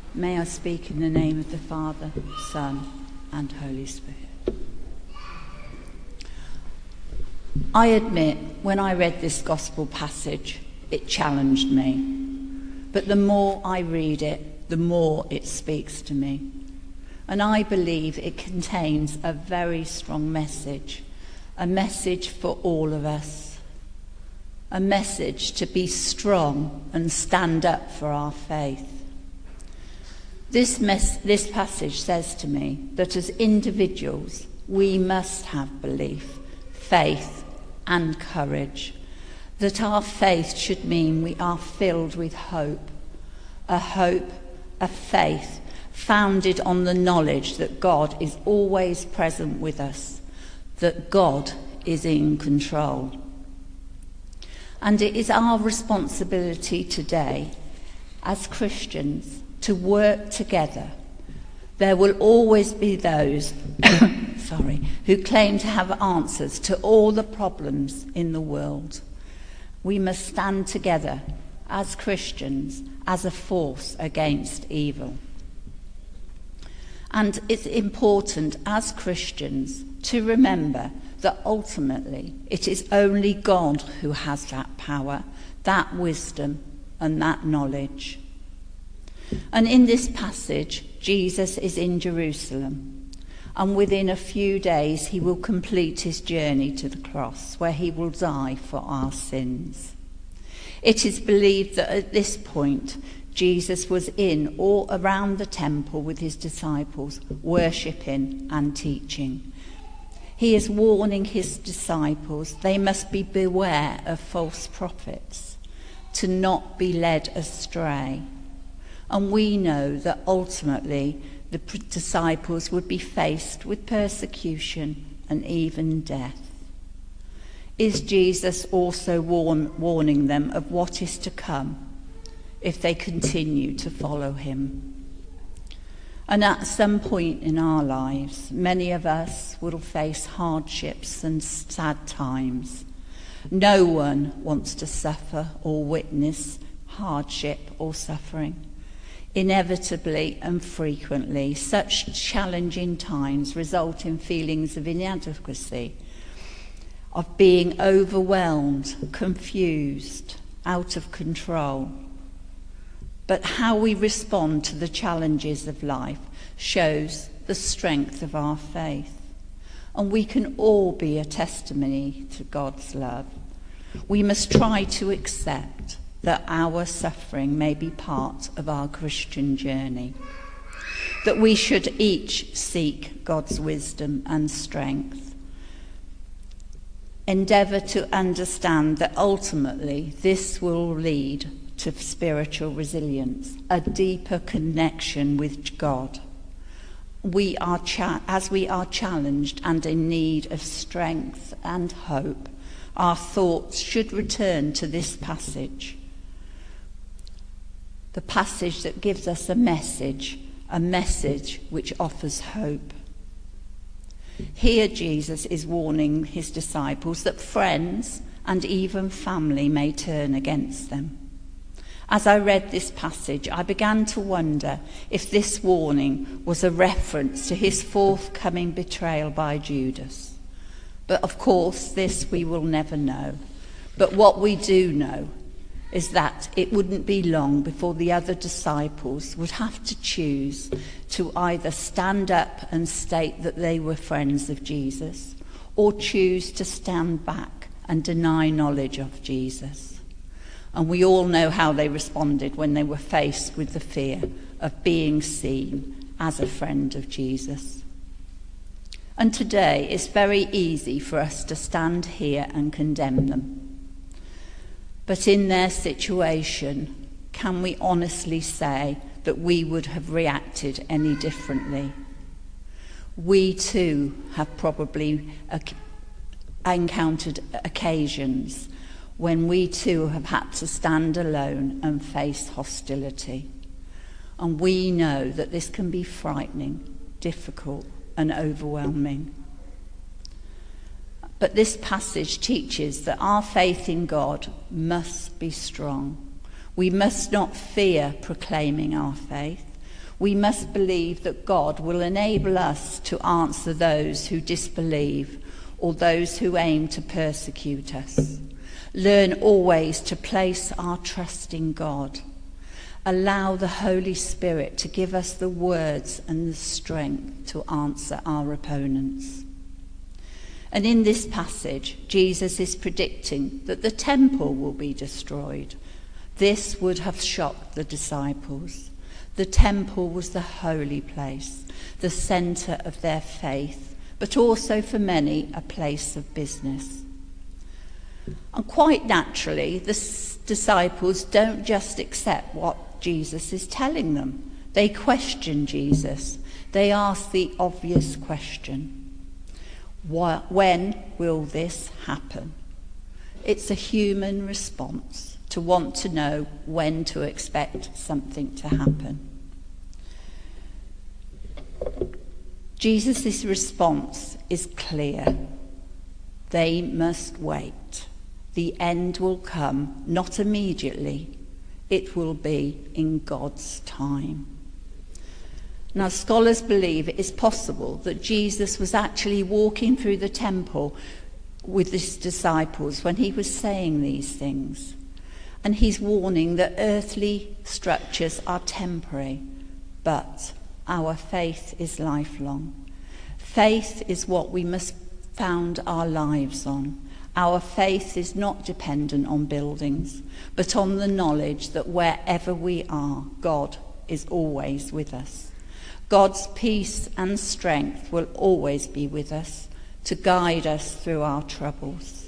May I speak in the name of the Father, Son, and Holy Spirit. I admit, when I read this gospel passage, it challenged me. But the more I read it, the more it speaks to me. And I believe it contains a very strong message, a message for all of us, a message to be strong and stand up for our faith. This passage says to me that as individuals, we must have belief, faith, and courage. That our faith should mean we are filled with hope, a faith founded on the knowledge that God is always present with us, that God is in control. And it is our responsibility today, as Christians, to work together. There will always be those who claim to have answers to all the problems in the world. We must stand together as Christians, as a force against evil. And it's important as Christians to remember that ultimately it is only God who has that power, that wisdom, and that knowledge. And in this passage, Jesus is in Jerusalem, and within a few days he will complete his journey to the cross, where he will die for our sins. It is believed that at this point, Jesus was in or around the temple with his disciples, worshipping and teaching. He is warning his disciples they must be beware of false prophets, to not be led astray. And we know that ultimately the disciples would be faced with persecution and even death. Is Jesus also warning them of what is to come if they continue to follow him? And at some point in our lives, many of us will face hardships and sad times. No one wants to suffer or witness hardship or suffering. Inevitably and frequently, such challenging times result in feelings of inadequacy, of being overwhelmed, confused, out of control. But how we respond to the challenges of life shows the strength of our faith. And we can all be a testimony to God's love. We must try to accept that our suffering may be part of our Christian journey, that we should each seek God's wisdom and strength. Endeavour to understand that ultimately this will lead to spiritual resilience, a deeper connection with God. As we are challenged and in need of strength and hope, our thoughts should return to this passage. The passage that gives us a message which offers hope. Here Jesus is warning his disciples that friends and even family may turn against them. As I read this passage, I began to wonder if this warning was a reference to his forthcoming betrayal by Judas. But of course, this we will never know. But what we do know is that it wouldn't be long before the other disciples would have to choose to either stand up and state that they were friends of Jesus, or choose to stand back and deny knowledge of Jesus. And we all know how they responded when they were faced with the fear of being seen as a friend of Jesus. And today it's very easy for us to stand here and condemn them. But in their situation, can we honestly say that we would have reacted any differently? We too have probably encountered occasions when we too have had to stand alone and face hostility. And we know that this can be frightening, difficult, and overwhelming. But this passage teaches that our faith in God must be strong. We must not fear proclaiming our faith. We must believe that God will enable us to answer those who disbelieve or those who aim to persecute us. Learn always to place our trust in God. Allow the Holy Spirit to give us the words and the strength to answer our opponents. And in this passage, Jesus is predicting that the temple will be destroyed. This would have shocked the disciples. The temple was the holy place, the centre of their faith, but also for many a place of business. And quite naturally, the disciples don't just accept what Jesus is telling them. They question Jesus. They ask the obvious question: when will this happen? It's a human response to want to know when to expect something to happen. Jesus' response is clear. They must wait. The end will come, not immediately. It will be in God's time. Now, scholars believe it is possible that Jesus was actually walking through the temple with his disciples when he was saying these things. And he's warning that earthly structures are temporary, but our faith is lifelong. Faith is what we must found our lives on. Our faith is not dependent on buildings, but on the knowledge that wherever we are, God is always with us. God's peace and strength will always be with us to guide us through our troubles.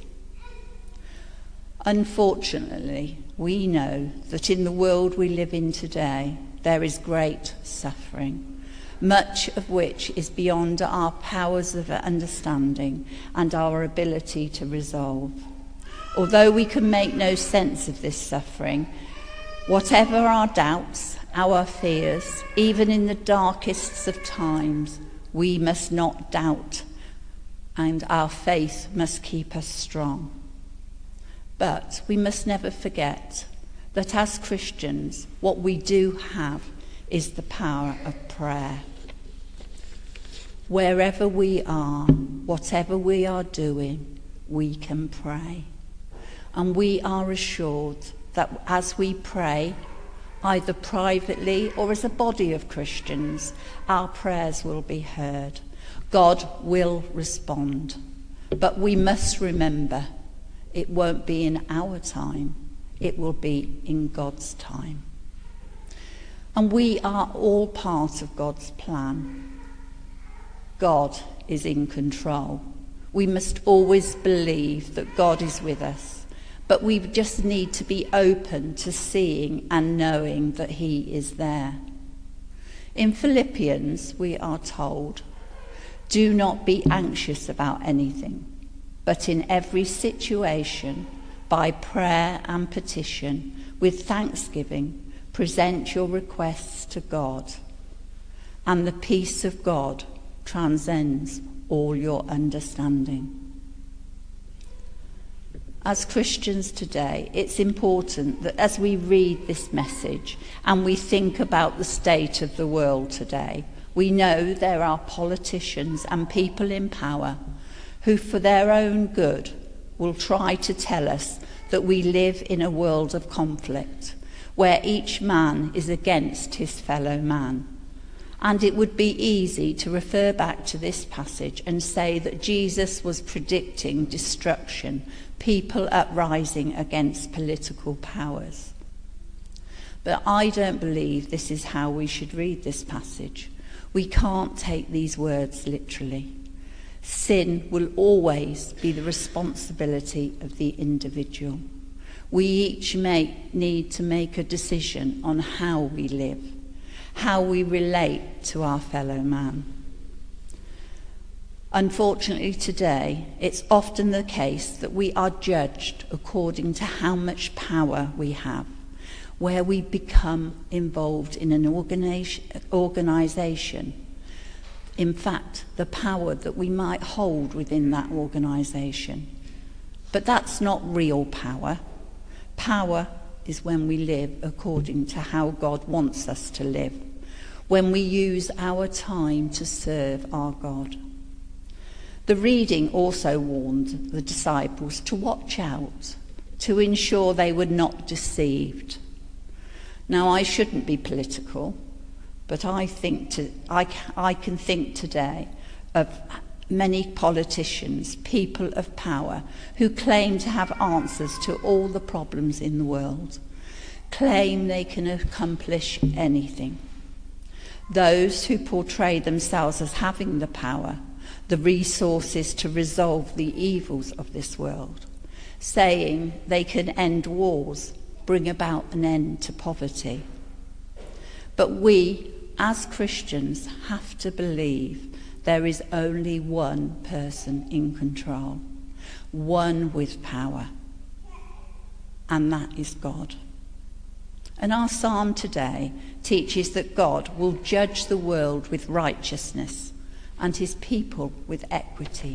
Unfortunately, we know that in the world we live in today, there is great suffering, much of which is beyond our powers of understanding and our ability to resolve. Although we can make no sense of this suffering, whatever our doubts, our fears, even in the darkest of times, we must not doubt, and our faith must keep us strong. But we must never forget that as Christians, what we do have is the power of prayer. Wherever we are, whatever we are doing, we can pray. And we are assured that as we pray, either privately or as a body of Christians, our prayers will be heard. God will respond. But we must remember, it won't be in our time. It will be in God's time. And we are all part of God's plan. God is in control. We must always believe that God is with us, but we just need to be open to seeing and knowing that he is there. In Philippians, we are told, "Do not be anxious about anything, but in every situation, by prayer and petition, with thanksgiving, present your requests to God, and the peace of God transcends all your understanding." As Christians today, it's important that as we read this message and we think about the state of the world today, we know there are politicians and people in power who, for their own good, will try to tell us that we live in a world of conflict, where each man is against his fellow man. And it would be easy to refer back to this passage and say that Jesus was predicting destruction, people uprising against political powers. But I don't believe this is how we should read this passage. We can't take these words literally. Sin will always be the responsibility of the individual. We each need to make a decision on how we live, how we relate to our fellow man. Unfortunately today, it's often the case that we are judged according to how much power we have, where we become involved in an organisation. In fact, the power that we might hold within that organisation. But that's not real power. Power is when we live according to how God wants us to live, when we use our time to serve our God. The reading also warned the disciples to watch out, to ensure they were not deceived. Now, I shouldn't be political, but I can think today of many politicians, people of power, who claim to have answers to all the problems in the world, claim they can accomplish anything. Those who portray themselves as having the power, the resources to resolve the evils of this world, saying they can end wars, bring about an end to poverty. But we, as Christians, have to believe there is only one person in control, one with power, and that is God. And our psalm today teaches that God will judge the world with righteousness and his people with equity.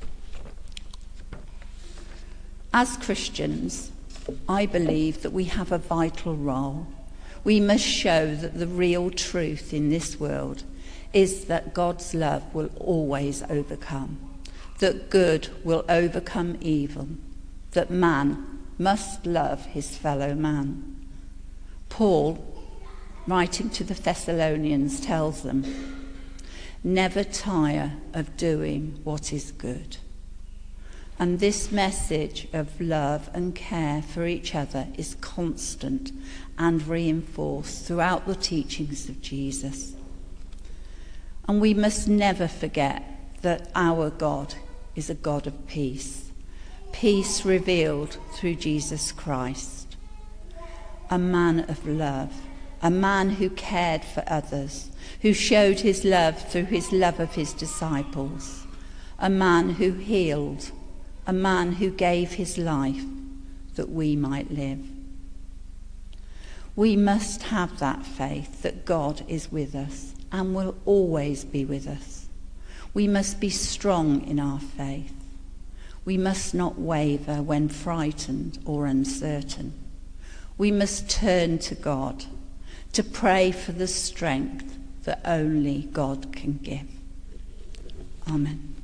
As Christians, I believe that we have a vital role. We must show that the real truth in this world is that God's love will always overcome, that good will overcome evil, that man must love his fellow man. Paul, writing to the Thessalonians, tells them, "Never tire of doing what is good." And this message of love and care for each other is constant and reinforced throughout the teachings of Jesus. And we must never forget that our God is a God of peace, peace revealed through Jesus Christ, a man of love, a man who cared for others, who showed his love through his love of his disciples, a man who healed, a man who gave his life that we might live. We must have that faith that God is with us and will always be with us. We must be strong in our faith. We must not waver when frightened or uncertain. We must turn to God to pray for the strength that only God can give. Amen.